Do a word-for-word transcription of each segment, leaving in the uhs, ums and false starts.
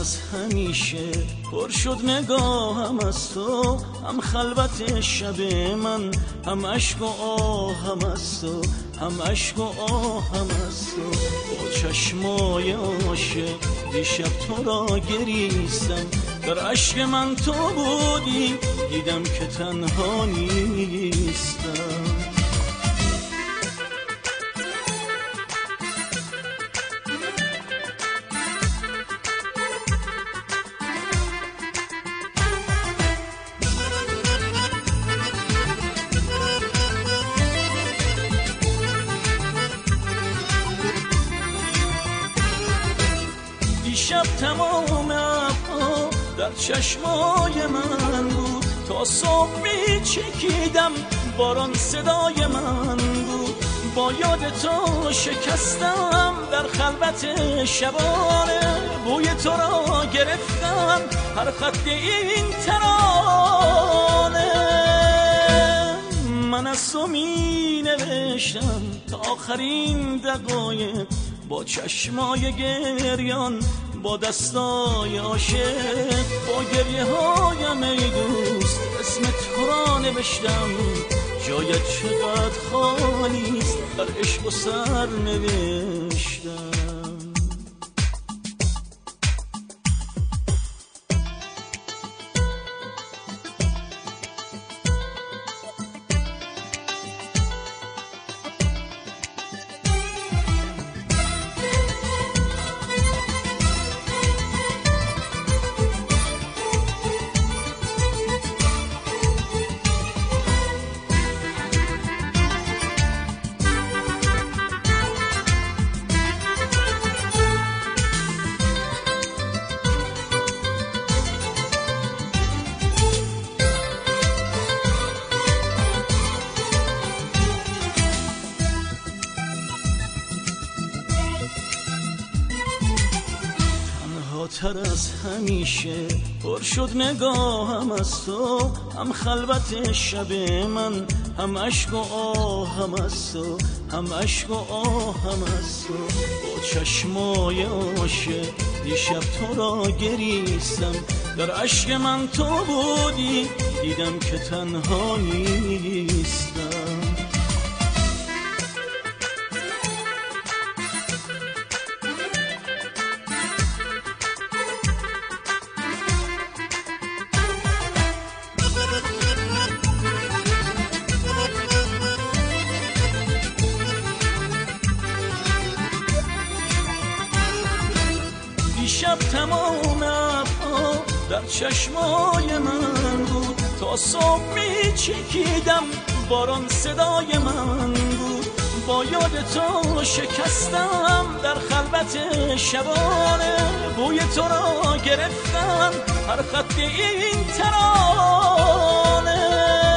از همیشه پر شد نگاهم از تو، هم خلوت شب من، هم عشق و آهم از تو، هم عشق و آهم از تو. با چشمای عاشق دیشب تو را گریستم، در عشق من تو بودی، دیدم که تنها نیستم. دیشب تمام ابرها در چشمای من بود، تا صبح می چکیدم باران صدای من بود. با یاد تو شکستم در خلوت شبانه، بوی تو را گرفتم هر خط این ترانه. من از تو می نوشتم تا آخرین دقایق، با چشمای گریان، با دستای عاشق، با گریه هایم ای دوست اسم تو را نوشتم. جایت چقدر خالیست در عشق و سر نوشتم. تر از همیشه پر شد نگاهم از تو، هم خلوت شب من، هم عشق و آهم از تو، هم عشق و آهم از تو. با چشمای عاشق دیشب تو را گریستم، در عشق من تو بودی، دیدم که تنها نیستم. دیشب تمام ابرها در چشمای من بود، تا صبح می چکیدم باران صدای من بود. با یاد تو شکستم در خلوت شبانه، بوی تو را گرفتم هر خط این ترانه.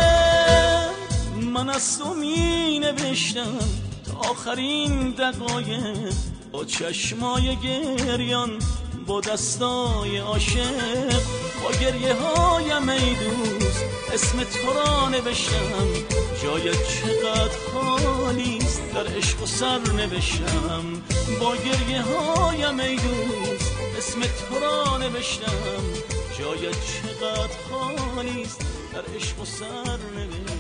من از تو می نوشتم تا آخرین دقایق، با چشمای گریان، با دستای عاشق، با گریه هایم ای دوست اسم تو را نوشتم. جایت چقدر خالیست در عشق و سر نوشتم. با گریه هایم ای دوست اسم تو را نوشتم. جایت چقدر خالیست در عشق و سر نوشتم.